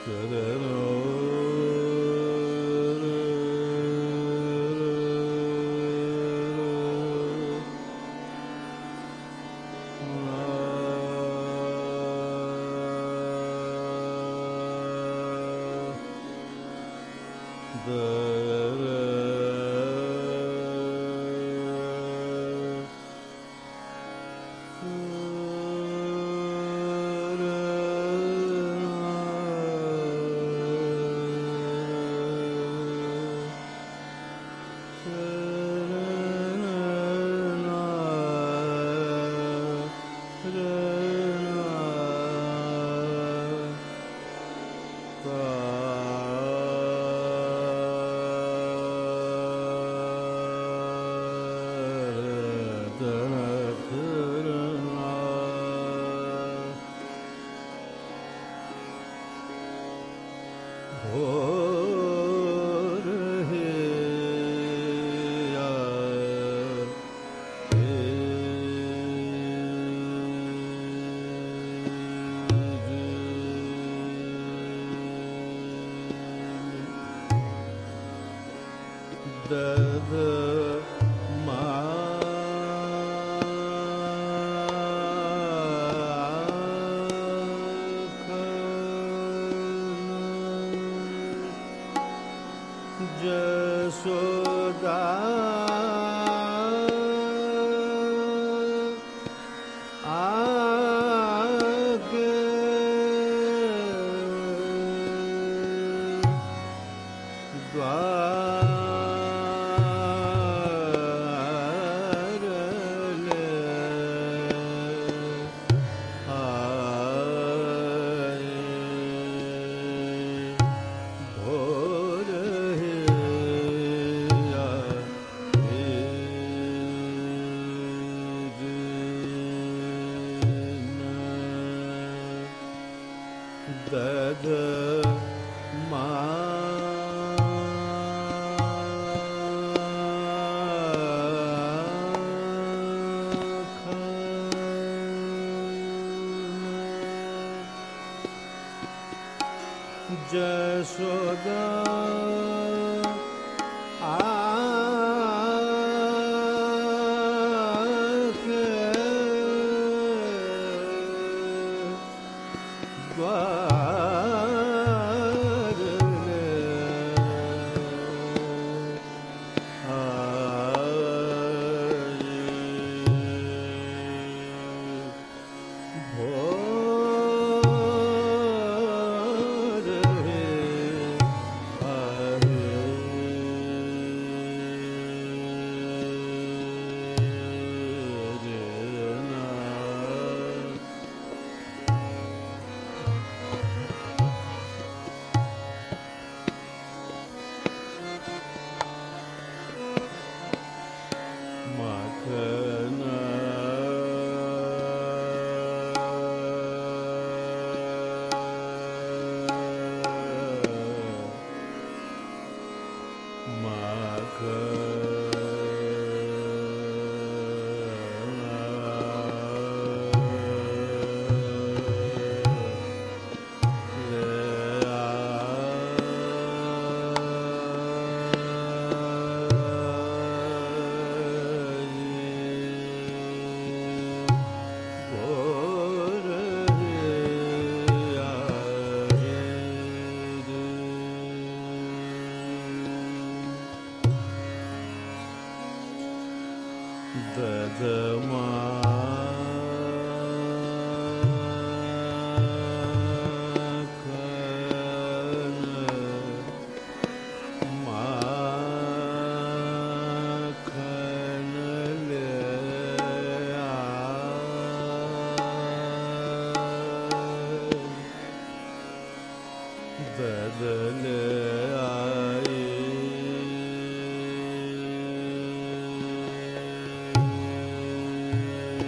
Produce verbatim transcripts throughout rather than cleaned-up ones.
Thank you.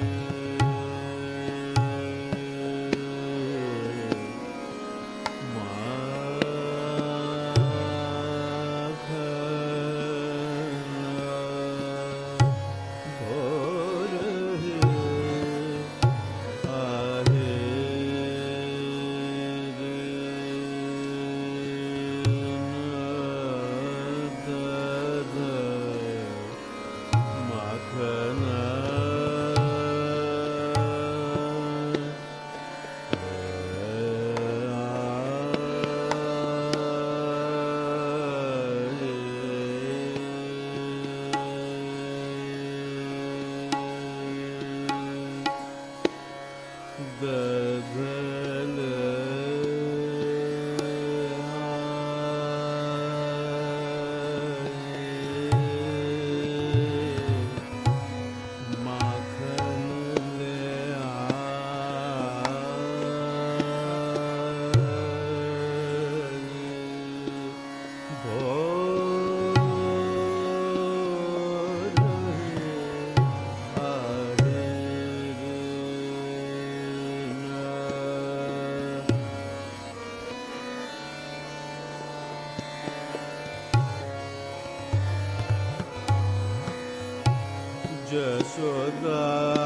Jasoda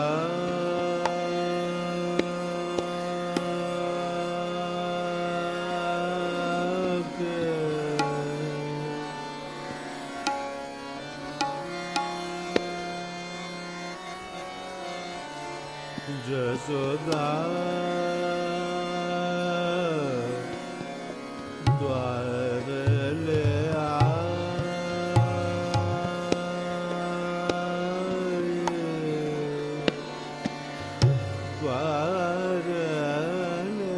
Jasoda द्वार ले आए, द्वार ले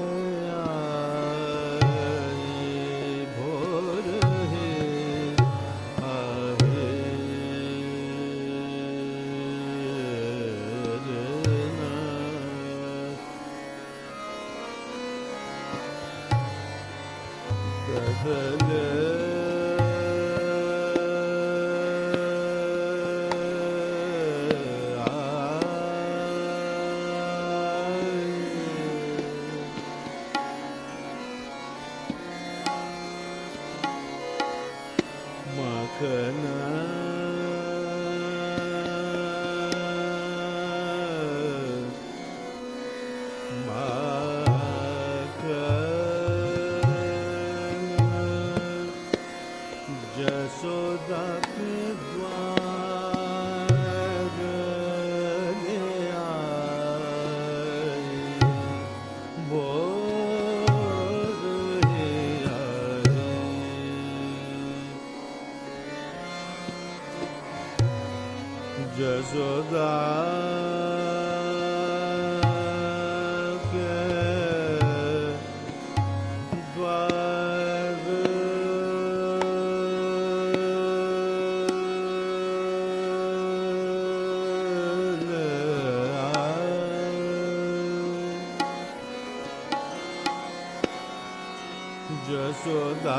आए, भोर ही आए बदले मखना जसोदा के द्वार ले आए, भोर ही आए, जसोदा के द्वार जसोदा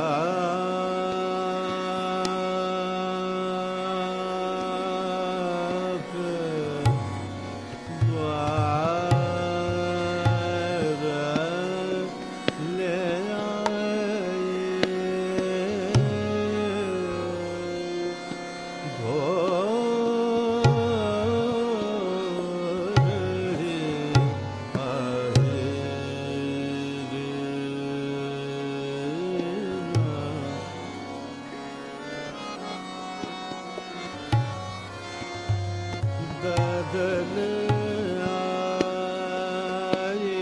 के द्वार ले आए, भोर ही आए बदल आए,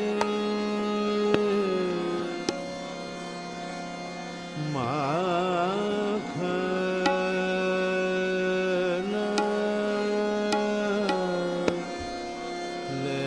माखना ले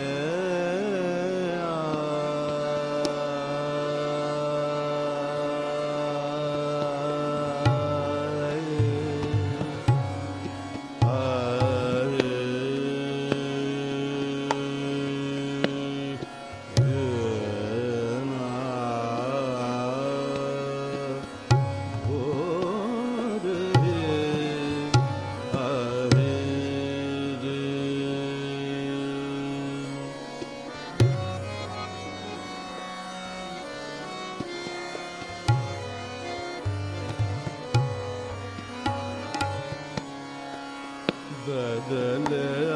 बदल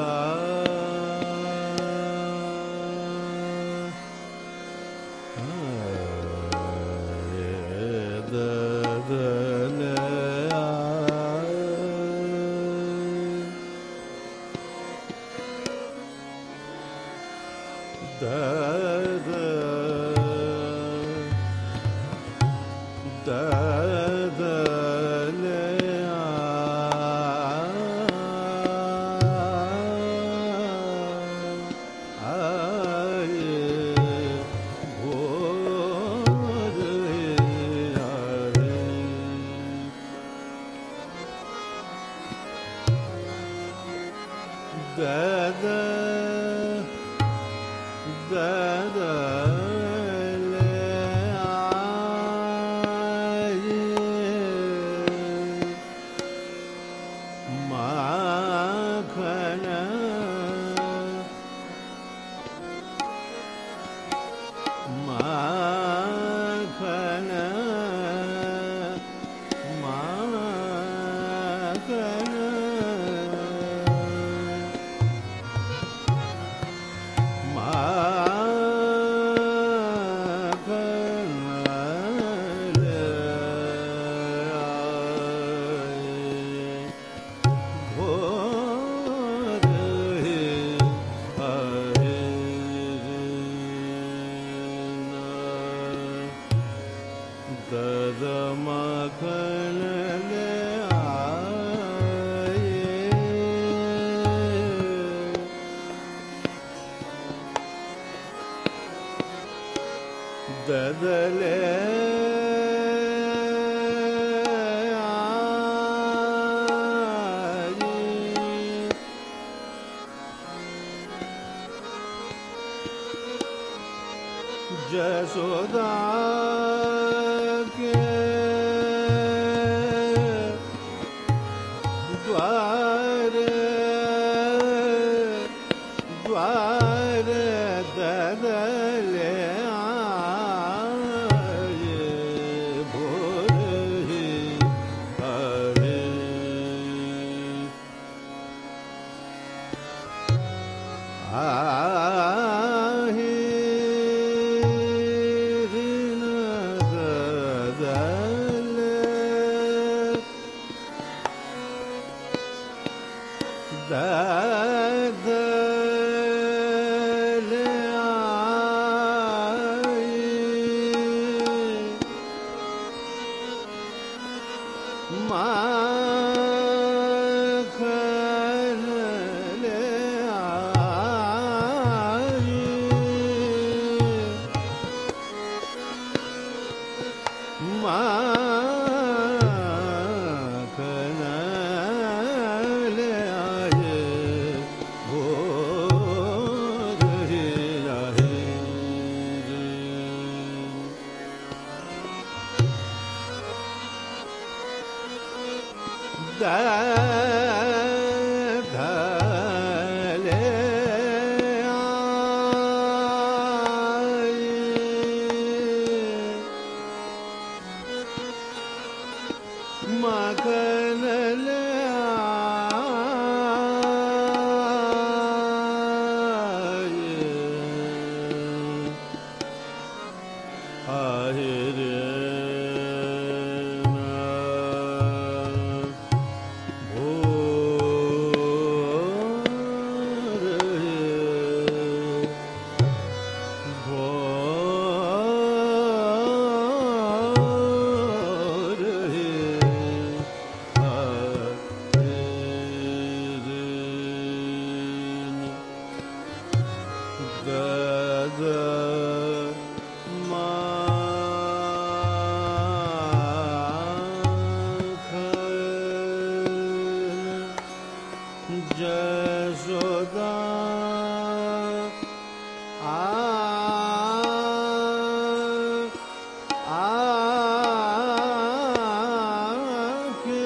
दादा दादा ले आए, माखना माखना माखना ददले जसोदा के द्वार द्वार ददले आए भोर ही हरे आहि ददले आई माखन ले आई माखन ले आए भोर ही आए ददले आई माखन ले आए रे जसोदा आ आके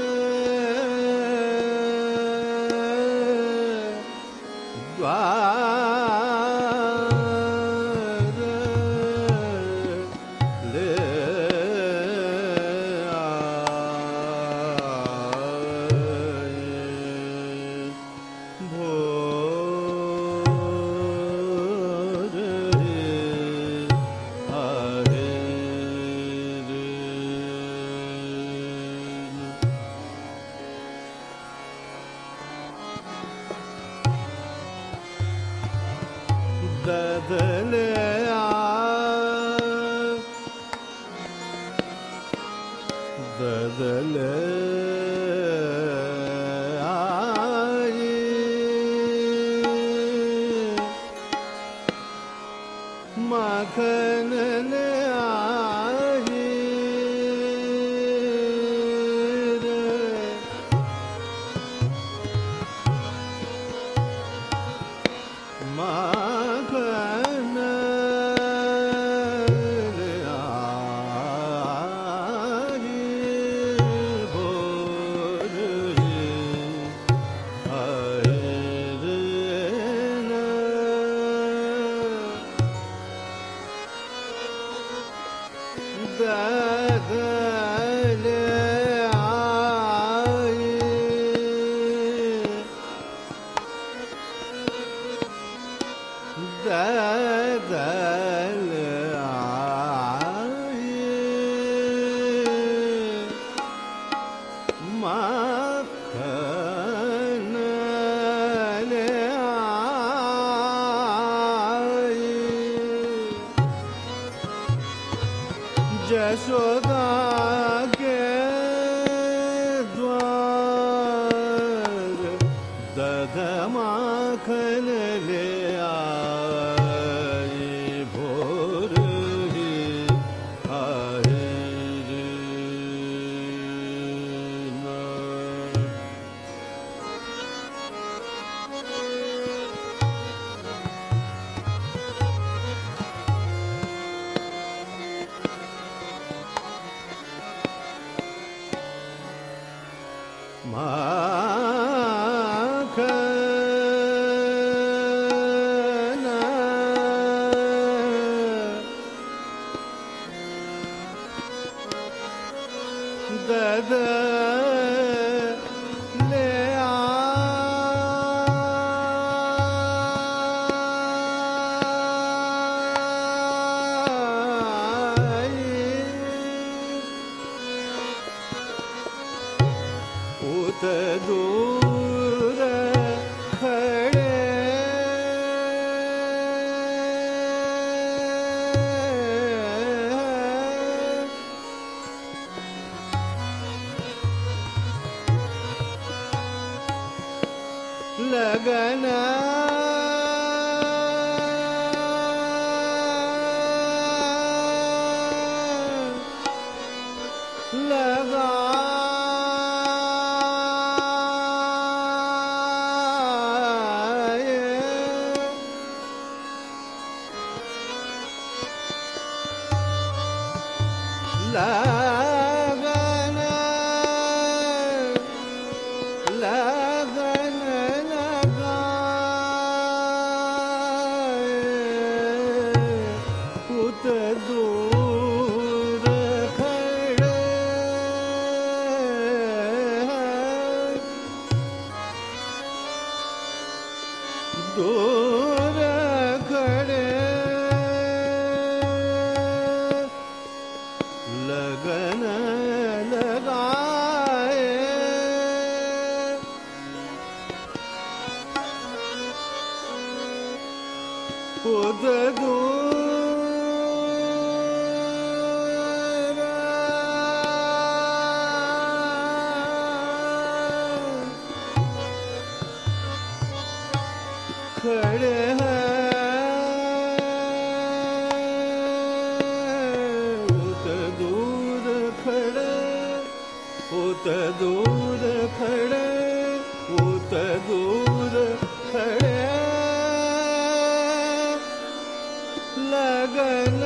द्वार ले भोर हरे ददले ददले आई माखन ले आई रे माखन ले आई भोर ही आए रे ददले आई ददले आई माखन ले आई जसोदा के द्वार दद माखन ले आई भोर ही दूर खड़े लगन लगा लगन लगन लगाए उत दूर खड़े दूर खड़े लगन लगाए खुद दूर खड़े हैं उत दूर खड़े उत दूर खड़े उत दूर खड़े लगन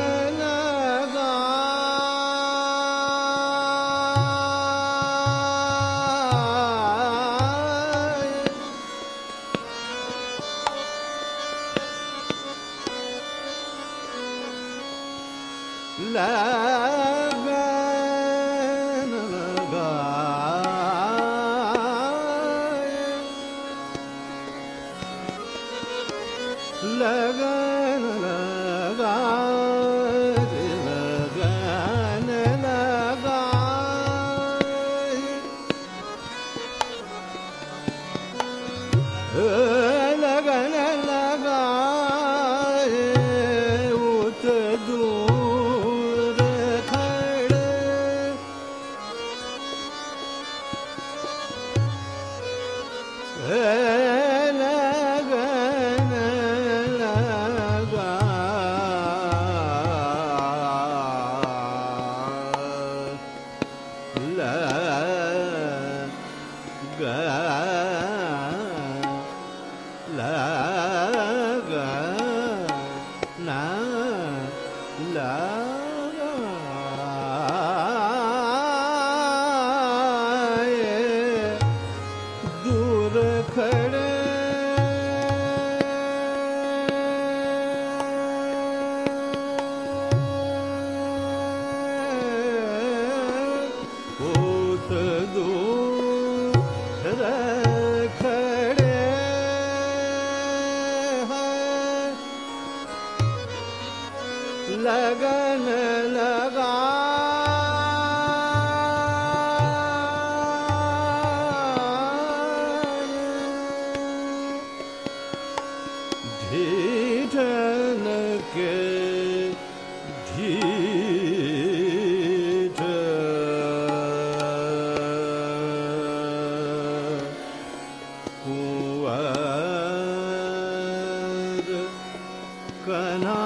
लगाए लगन लगाए लगन लगाए लगन लगाए लगन लगाए उत दूर खड़े लगन लगा लगा ना लगाए दूर खड़े उत दूर खड़े लगन लगा ढीठन के ढीठ कुंवर कना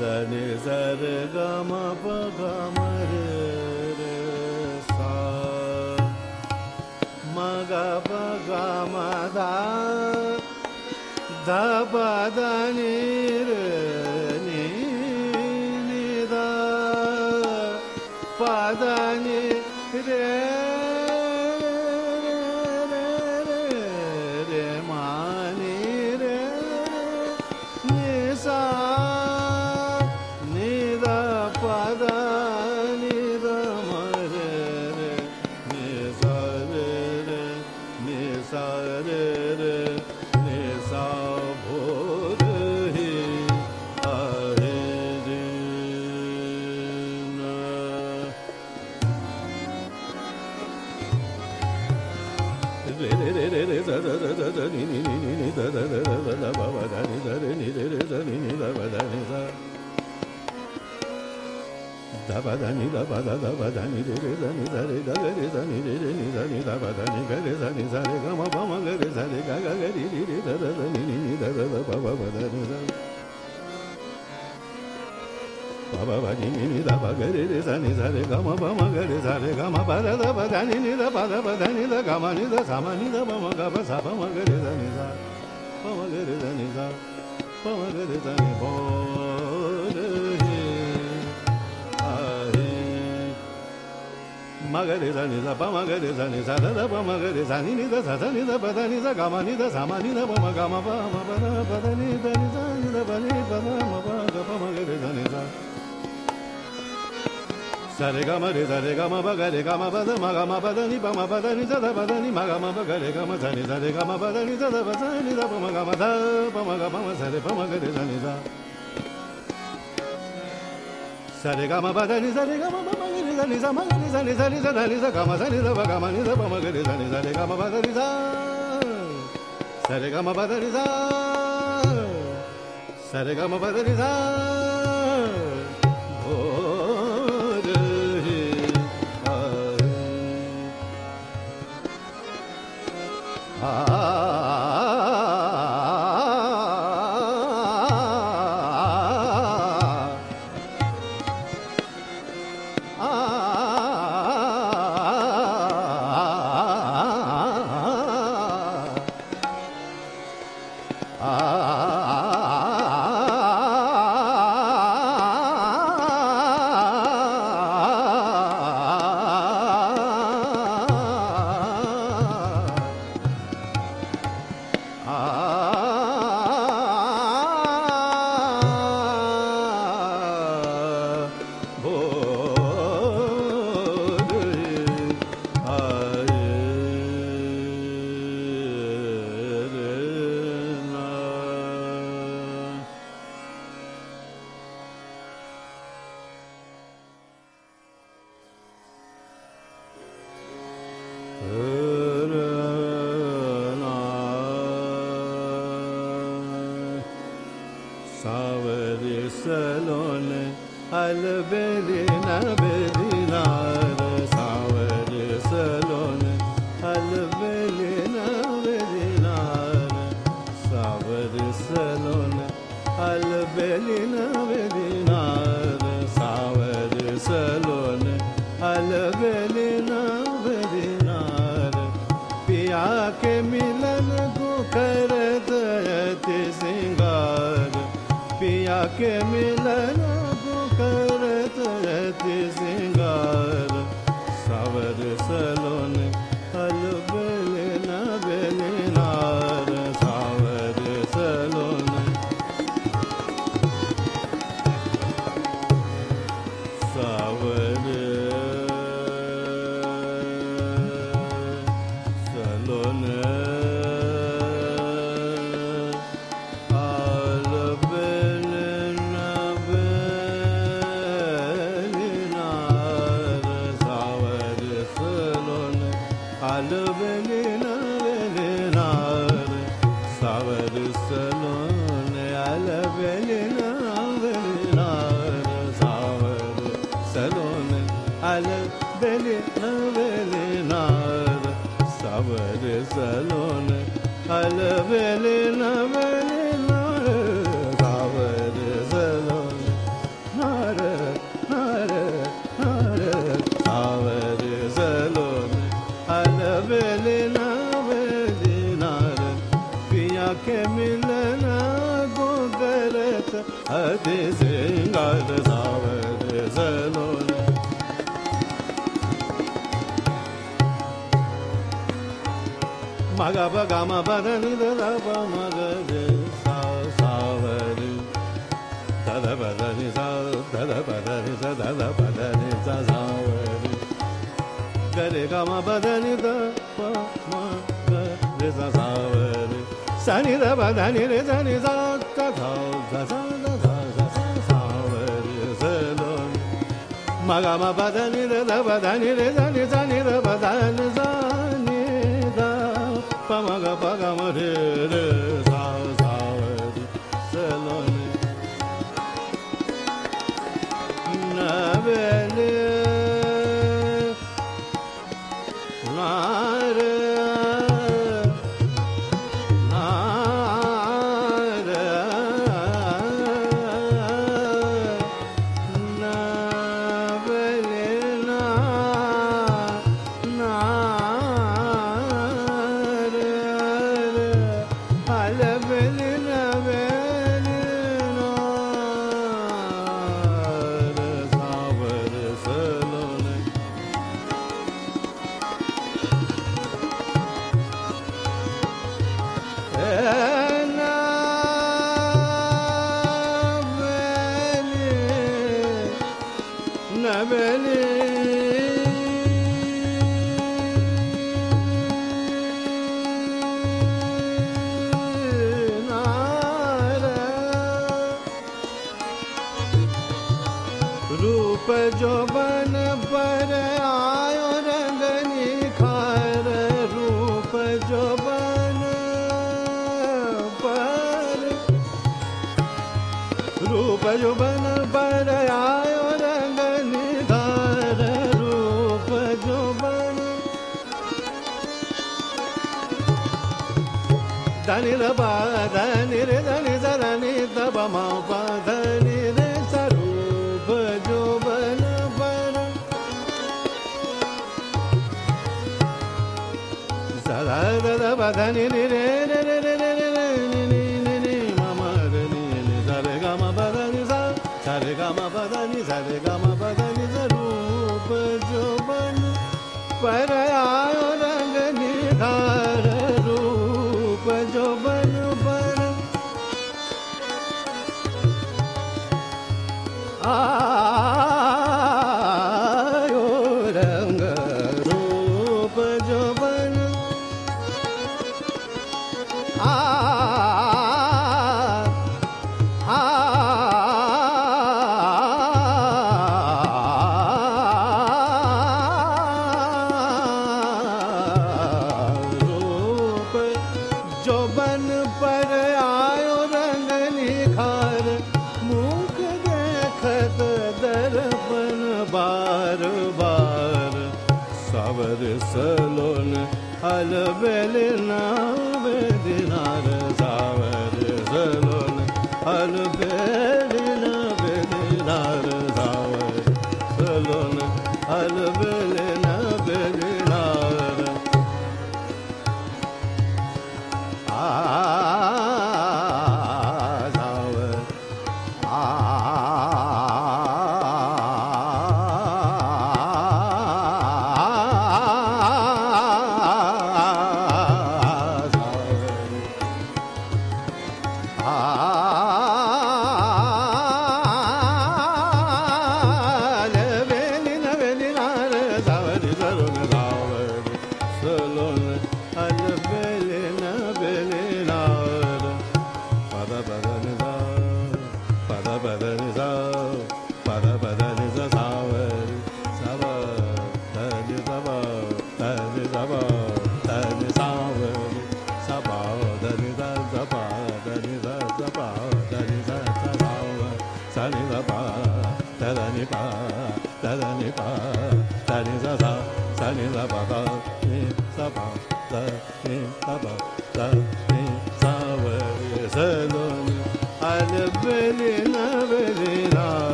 ni sa re ga ma pa ga ma re re sa ma ga pa ga ma da da pa da ni re ni ni da pa da ni re da ba da ni da ba da da ba da ni re re da ni da re ga ga re da ni re re ni da ni da ba da ni ga re da ni sa re ga ma ba ma ga re sa re ga ga ga ri ri ri da da da ni ni ni da da da ba ba ba da ni da ba ba ba ni ni ni da ba ga re re sa ni sa re ga ma ba ma ga re sa re ga ma ba da da ba da ni ni da ba da ba da ni da ga ma ni da sa ma ni da ba ma ga ba sa ba ma ga re da ni sa ba ma ga re da ni sa ba ma ga re da ni bo ma ga re sa ni sa pa ma ga re sa ni sa da da pa ma ga re sa ni ni da sa sa ni da pa da ni sa ga ma ni da sa ma ni da pa ma ga ma pa ma pa da pa da ni da ni sa ni da pa ni pa da ma pa ga pa ma ga re sa ni sa sa re ga ma re sa re ga ma pa ga re ga ma pa da ma ga ma pa da ni pa ma pa da ni sa da pa da ni ma ga ma pa ga re ga ma sa ni sa re ga ma pa da ni sa da pa sa ni da pa ma ga ma da pa ma ga pa ma sa re pa ma ga re sa ni sa sa re ga ma pa da ni sa re ga ma pa ma ga re sa ni sa ma ga ni sa ni sa ni sa da ni sa ga ma sa ni da pa ga ma ni da pa ma ga re sa ni sa re ga ma pa da ni sa sa re ga ma pa da ni sa sa re ga ma pa da ni sa o re a के मिलन को करत रहते सिंगार सावर सलोन अलबेल न बेलिनार सावर सलोन सावर सलोन सलोन अलबेल न बेलिनार सावर सलोन दी सिंगार सावर सलोने मगा बगा म बदनि द ब मग रे सा सावर दद बदनि सा दद बदनि सा दद बदनि सा सावर गरे ग म बदनि द प म ग रे सा सावर सनि द बदनि रे सनि सा सा सा सा सा सा सावर सलोने मगा म बदनि द द बदनि रे सनि सनि द बदनि सा पमग पगम रे रे सा सावरी सलोने नवेले नारे नारे नवेले ना ना रूप जो बन पर आयो रंग निखार रूप जो बन पर रूप जो बन पर आयो रंग निखार रूप जो बन धनि द पा धनि रे धनि धनि द प म प धनि रे जो बन पर सदा द बधनि रे रे रे रे रे रे रे नि नि नि नि मम रे नि नि सा रे ग म बधनि सा सा रे ग म बधनि सा रे ग म बधनि सा रूप जो बन पर आयो रंग निखार रूप जो बन पर आयो रंग रूप जो बन आ आ रूप जो बन पर आयो रंग निखार मुख देखत दर्पण बार बार सावर सलोन अलबेल नाव दिनार सावर सलोन अलबेल नाव दिनार सावर सलोन अलबेल नाव दिनार आ सावर आ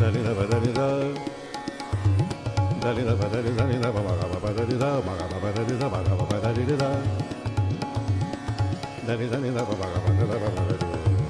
dani da ba dani da dani da ba dani dani da ba ma ga ba dani da ma ga ba dani da ma ga ba dani da dani dani da ba ma ga ba da ba ba dani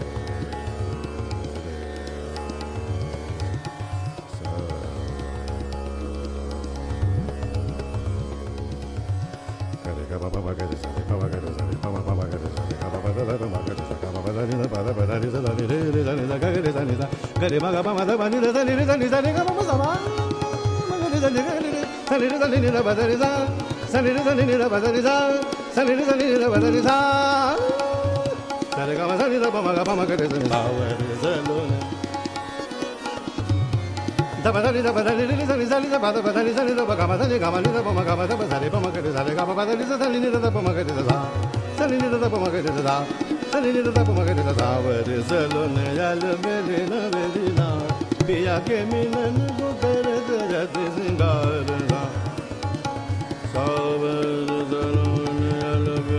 da ba da da ba da da da da ba da ba da da da ba ga ma da ga ma da ba ma ga ma da ba da ba ma ga da ga ma ba da da da da da ba ma ga da da sa ni da ba ma ga da da sa ni da ba ma ga da da wa de zalo ne ya le me le na me li na be ya ke mi na nu ko kar da ya te singar da sa wa de zalo ne ya le me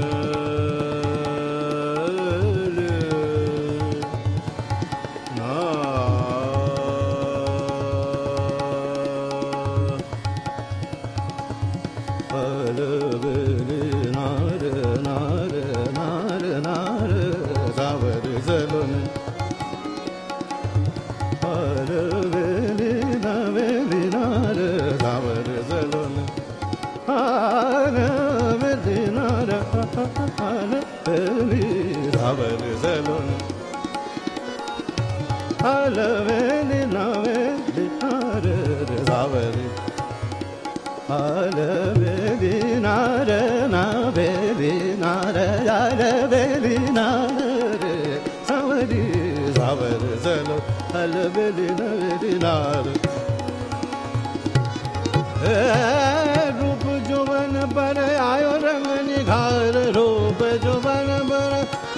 रूप जुबन पर आयो रंग निखार रूप जुबन पर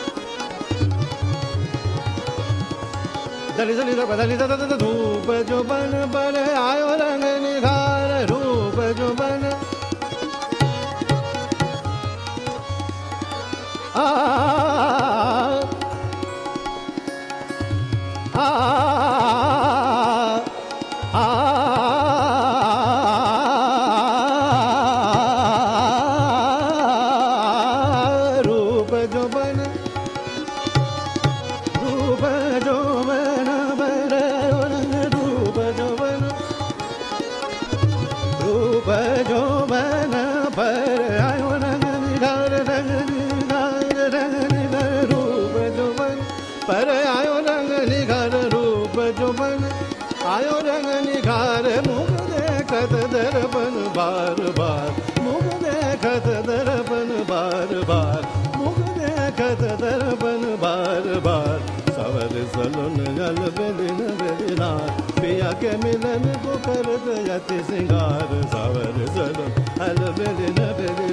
दली दली दली दली धूप जुबन पर आयो रंग निखार रूप जुबन आ बार बार मुख देखत दर्पण बार बार मुख देखत दर्पण बार बार सवर सलन जल बेलिन बेलिना पिया के मिलन को कर दयति सिंगार सवर सलन जल बेलिन बेलिना